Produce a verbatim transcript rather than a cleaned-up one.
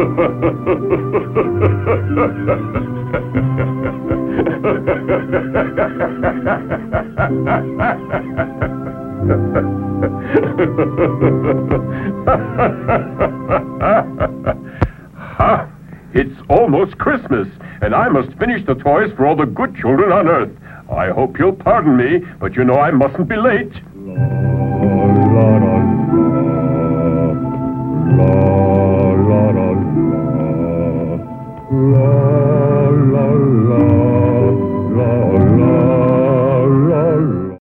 Ha! It's almost Christmas, and I must finish the toys for all the good children on Earth. I hope you'll pardon me, but you know I mustn't be late.